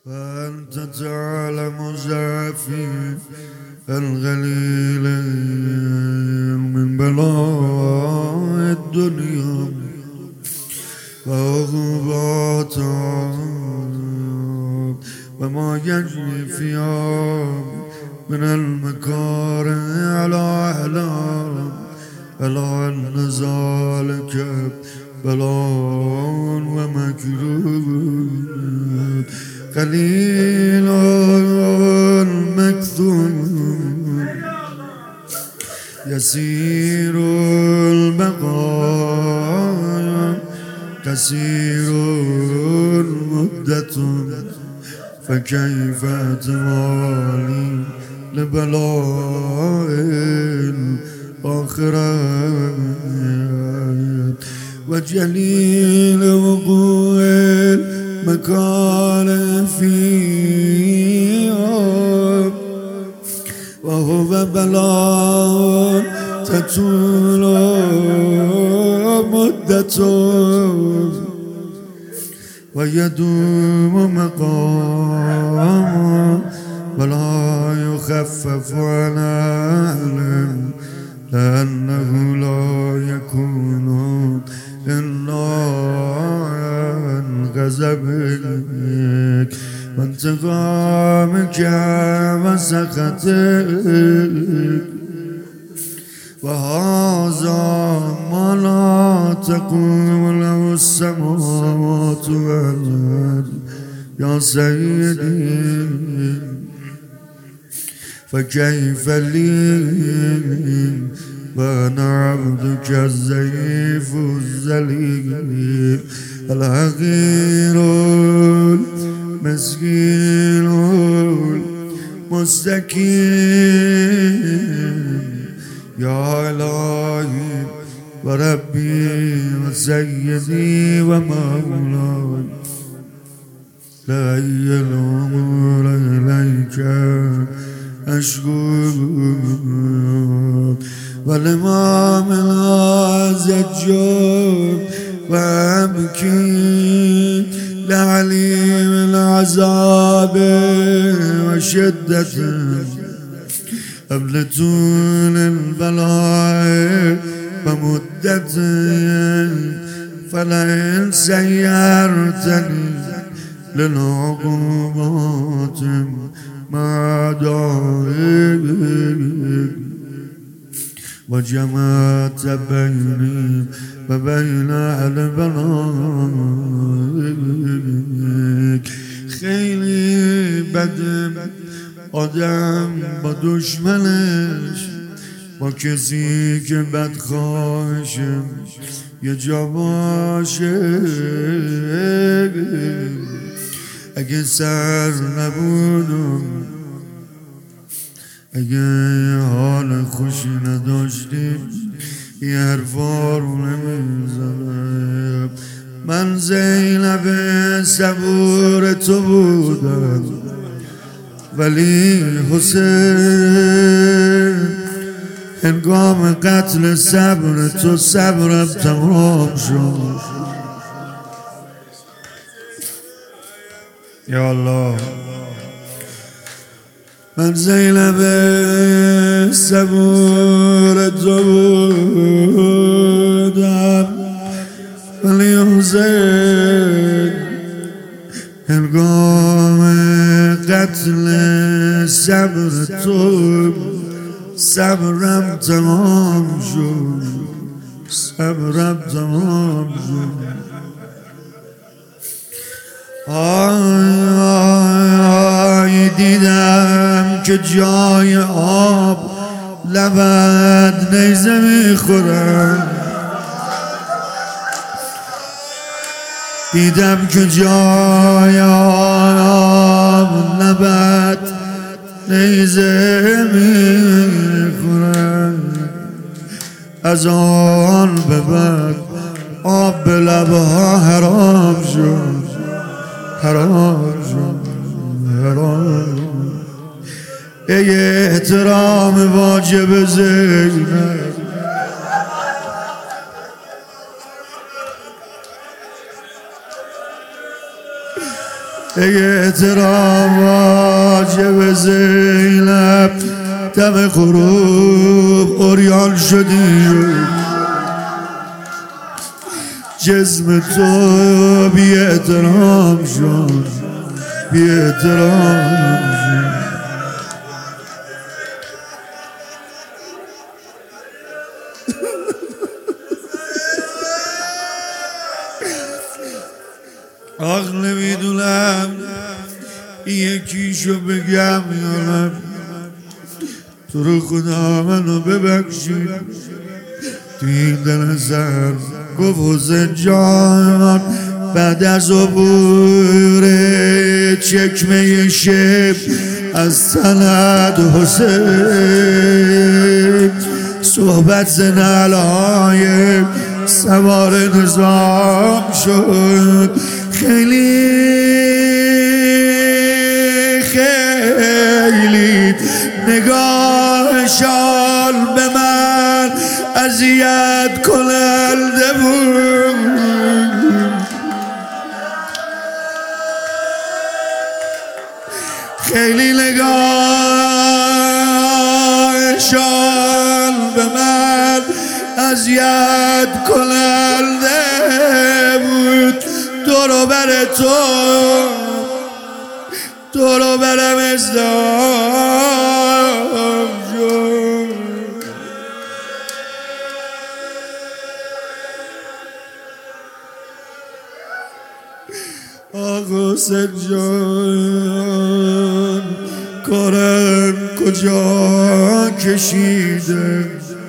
وأنت تعلم زافي الغليل من بلاء الدنيا وعقوبات وما يجري فيها من المكاره على أهلها، ألا أن ذلك بلاء ومكروه قليل مكثور يسير البقايا كثير مدة، فكيف توالي لبلاء الآخرة وجليل وقوع المكان فيها، وهو بلاء تطول مدته ويدوم مقامه ولا يخفف عن أهله، لأنه لا يكون إلا عن غضبك وانتقامك وسخطك، وهذا ما لا تقوم له السماوات والأرض يا سيدي، فكيف لي وأنا عبدك الضعيف الذليل الحقير المسكين المستكين، يا إلهي وربي وسيدي ومولاي، لا الأمور إليك أشكو، والإمام الزجاج وأبكي لعليم العذاب وشدته قبل طول البلاء ومدته، فلئن سيرتني للعقوبات مع دائك وجمعت بيني وبين البلاء، خیلی بدم آدم با دشمنش، با کسی که بدخواهشه یه جا باشه، اگه سر نبودم، اگه حال خوشی نداشتیم یه حرفا رو نمیزدم. من زینب صبور تو بودم، ولی حسین هنگام قتل صبر تو صبرم تمام شد. یا الله، من زینب صبور تو بودم، ولی حسین هنگام قتل صبر تو صبرم تمام شد، صبرم تمام شد. آی دیدم که جای آب لبت نیزه میخورم، دیدم که جای آب لبت نیزه میخورم، از آن به بعد آب به لبها حرام شد، حرام شد، حرام. ای احترام واجب زینب، ای احترام واجب زینب دم غروب عریان شدی جسم تو بی احترام شد بی احترام شد آخ نمیدونم یکیشو بگم یا نه تو رو خدا منو ببخشید تو این دل سر گفت حسین جان بعد از عبور چکمه شب از سند حسین صحبت زنالهای سوار نظام شد خیلی خیلی نگاهشان به من اذیت کننده بود خیلی نگاهشان به من اذیت کننده بود دورو بر دورو برم ازدام شد آقا حسین جان کارم کجا کشیده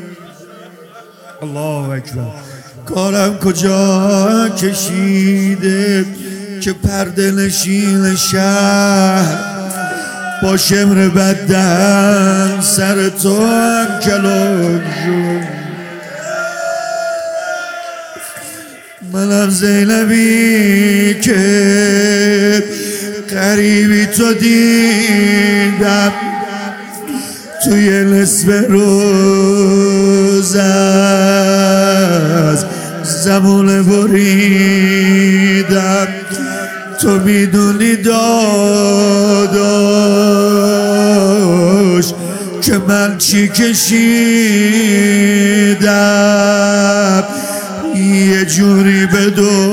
الله اکبر کارم کجا کشیده که پرده نشین شهر با شمر بدن سر تو هم کلام شد منم زینبی که قریبی تو دیدم توی نصف روز از زمان بریدم تو میدونی داداش که من چی کشیدم یه جوری به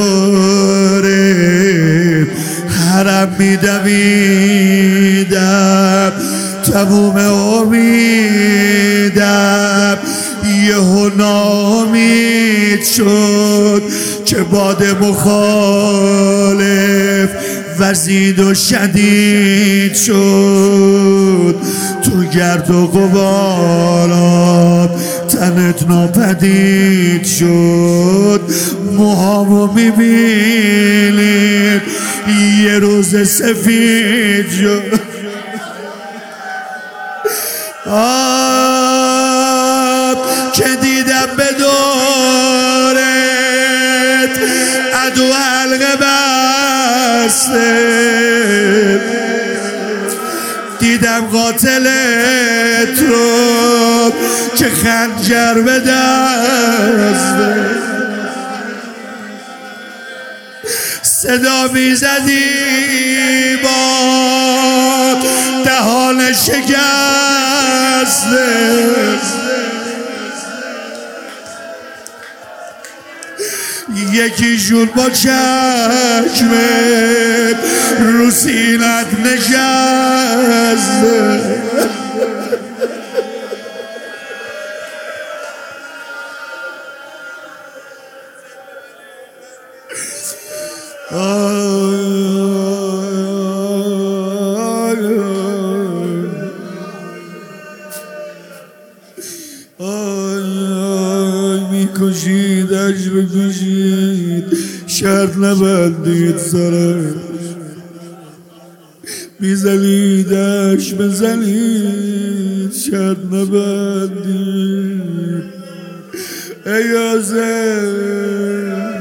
دوره حرم میدویدم تموم امیدم یهو ناامید شد که باد مخالف وزید و شدید شد تو گرد و غبارات تنت ناپدید شد موهامو میبینید یه روز سفید شد که دیدم به دورت عدو حلقه بسته دیدم قاتلت رو که خنجر به دسته صدا میزدی با دهان شکسته یکیشون با چشمت رو سینت نشسته میکشیدش بکشید شرط نبندید سرش میزنیدش بزنید شرط نبندید ای حسین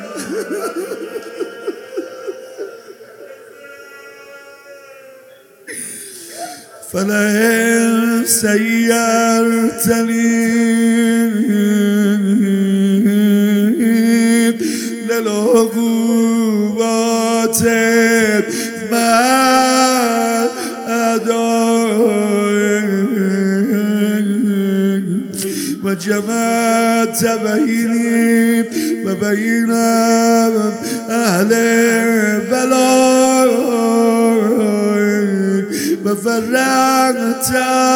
فلئن سيرتني للعقوبات خدای و جمعت بینی و بین اهل بلا و فرقت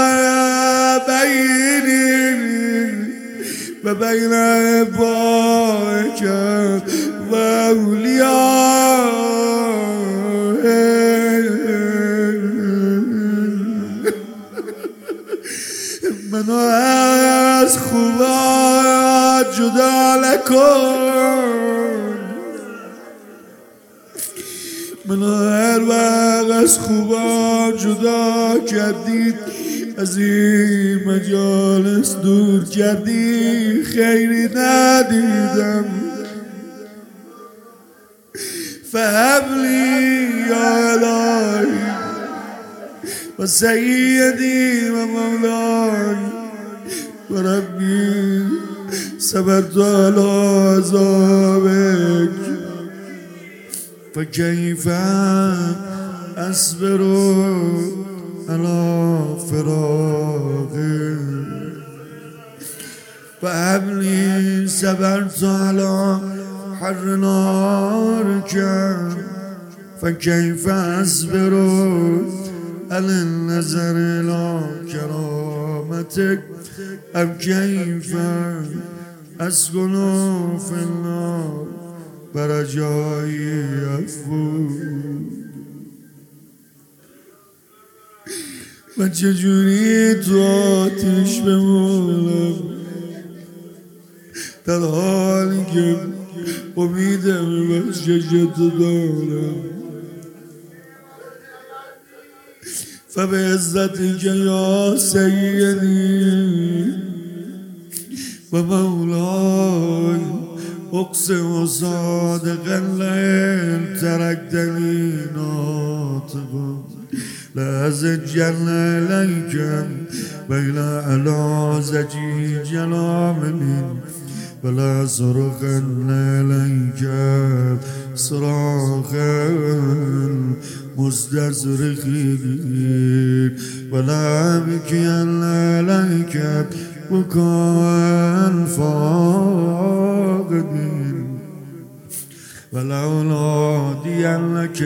بینی و بین عبادك و منو از خوبا جدا نکن منو هر وقت از خوبا جدا کردید از این مجالس دور کردی خیری ندیدم فهبلی یا الهی و سیدی و مولاي و ربی صبرت على عذابك فكيف أصبر على فراقك فهبلي صبرت على حر نارك فكيف أصبر على النظر إلى كرامتك أم كيف أسكن في النار برجاي أفوت من چجوری تو آتش بمونم در حالی که امیدم بس چشت دارم فبعزتك يا سيدي ومولاي أقسم صادقا لئن تركتني ناطقا لأزجن إليك بين على زجيج العامل ولا صرخن إليك صراخا مستصرخين ولا أبكين عليك بكاء فاقدين ولا أنادينك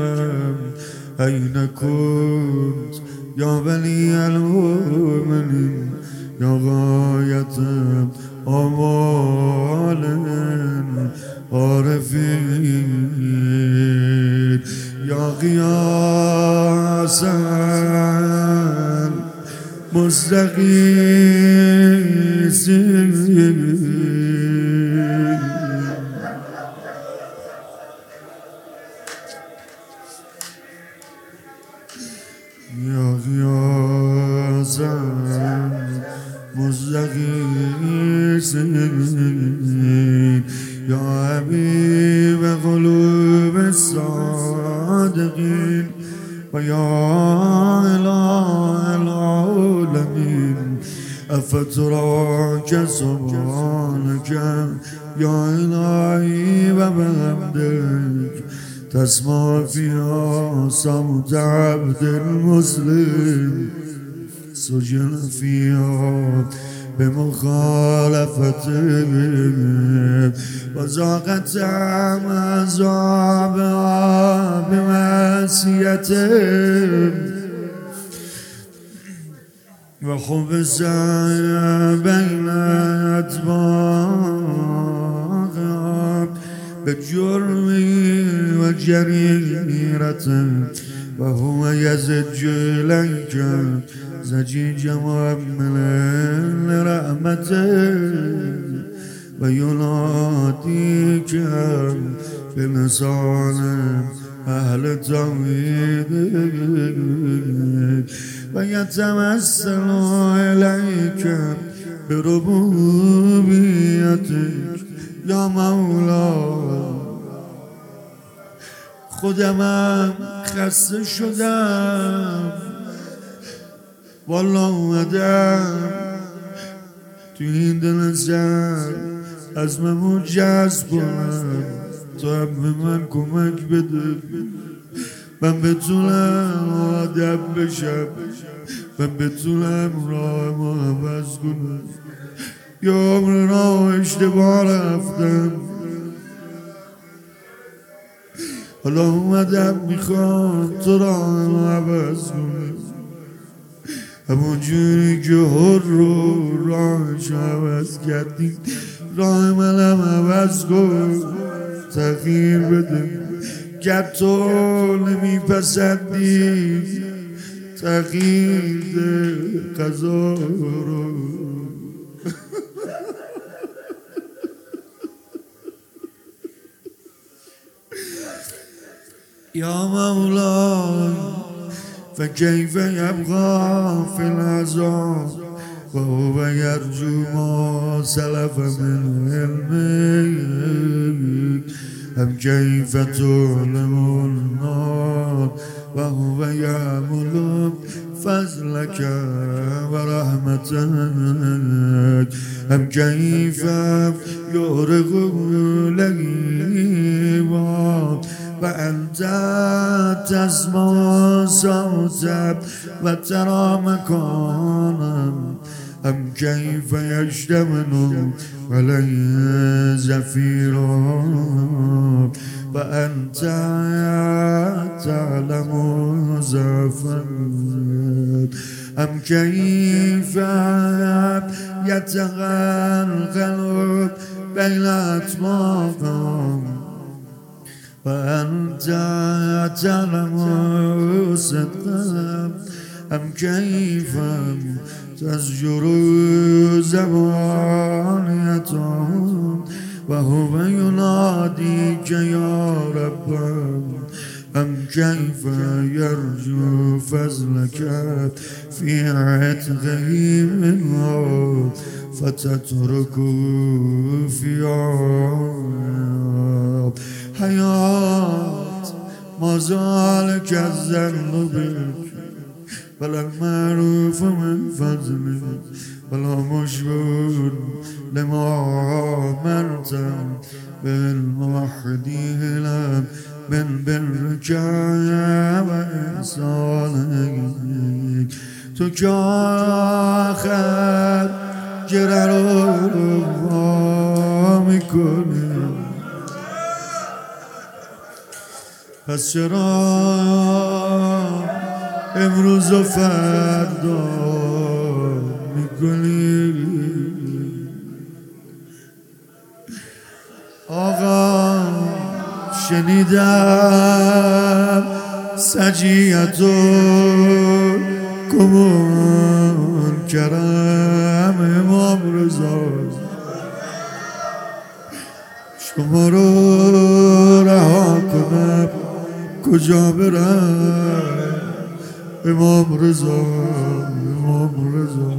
أين كنت يا ولي المؤمنين يا غاية آمال عارفين يا غياثا مستغيثين يا غياثا مستغيثين يا حبيب قلوب الصادقين ويا إله العالمين أفتراك سبحانك يا إلهي وبحمدك تسمع فيها صوت عبد المسلم سجن فيها بمخالفتهم وذاقت طعم عذابها بمعصيتهم وخبز بين أتباعها بجرم وجريرة وهو يزج إليك زجيج مؤمل لرحمته ويناديك بلسان أهل التوحيد ويتمثل إليك بربوبيتك يا مولاي خودمم خسته شدم والله اومدم تو این دل سر عزممو جذب کنم تو هم به من کمک بده من بتونم آدم بشم، من بتونم راه ما عوض کنم. یا عمر را اشتباه رفتم، حالا اومدم میخوام تو راه ما عوض کنم. همون جوری که هر رو راهش عوض کردی، راه منم عوض کن، تغییر بده. گر تو نمیپسندی تغییر ده قضا رو. یا مولا فكيف يبقى في العذاب وهو يرجو ما سلف من علمك؟ أم كيف تعلم النار وهو يعمل فضلك ورحمتك؟ أم كيف يغرق لهيبا وأنت تسمع صوتا وترى مكانا؟ أم كيف يشتمل عليه زفيرا وأنت تعلم زفا؟ أم كيف يتغلغل بين أطباقهم وأنت تعلم صدقا؟ أم كيف تزجر زبانيتهم وهو يناديك يا رب؟ أم كيف يرجو فضلك في عتقه منه فتتركه في حياة ما زالك الظن بك ولا المعروف من فضلك ولا مشكور لما أمرت بالموحدين من برك وإحسانك. تو که آخر گره رو وا میکنی، پس چرا امروز و فردا میکنی؟ آقا شنیدم سجیتو کمون کرم امام رضا شما رو رها کنم کجا برم؟ امام رضا، امام رضا.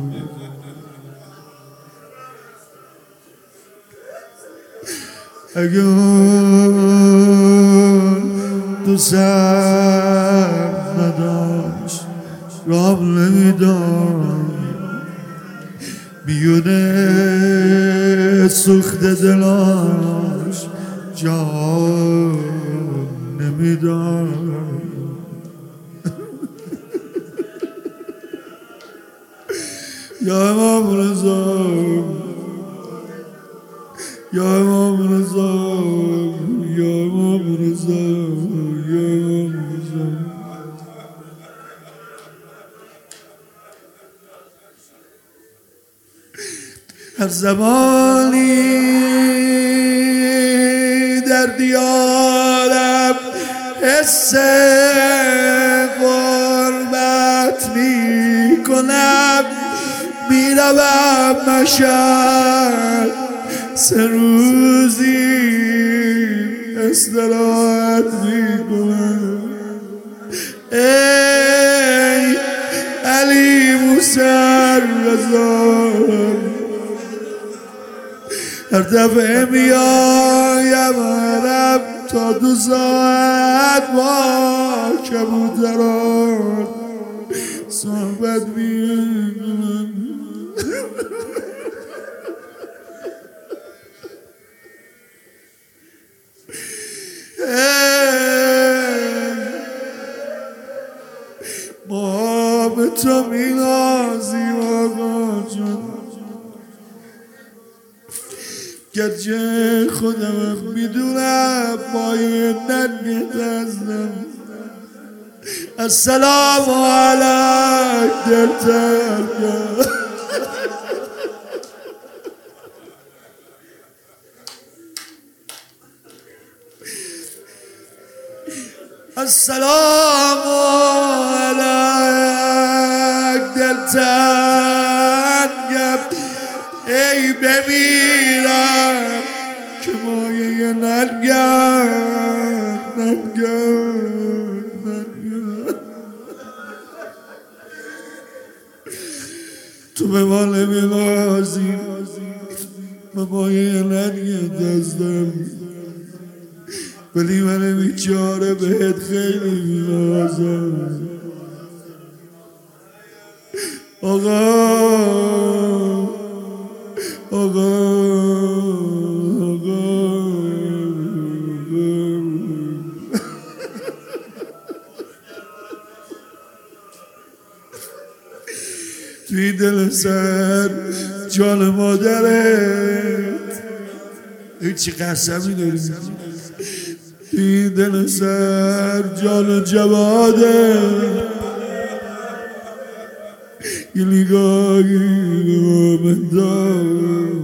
اگر دوستم نداشت رام نمیدان، بیونه سوخت دلاش جان نمیدان. یا امام رضا، یا امام رضا، یا امام رضا، یا امام رضا. هر زمانی در دیارم حس غربت می کنم، می روم مشهد سه روزی استراحت می کنم. ای علی موسی رضا، هر دفعه میایم عرب تا 2 ساعت با کبوتران صحبت میکنم. ما به تو می‌نازیم آقا جان، گرچه خودم میدونم پای ننگ دستم. السلام علیک دلتنگم. السلام علیک دلتنگم. ای بمیرم که مایه ننگم تو به ما نمی‌نازی، به مایه ننگ دستم، ولی من بیچاره بهت خیلی می‌نازم. آقا توی دل سر جان مادرت هیچی قسمی داری، توی دل سر جان جوادت یه نگاهی به من دار.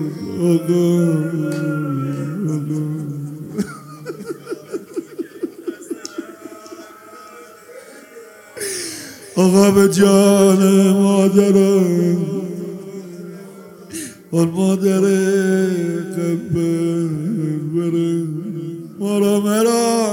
آقا به جان مادرم، آن مادر قبر بره ما را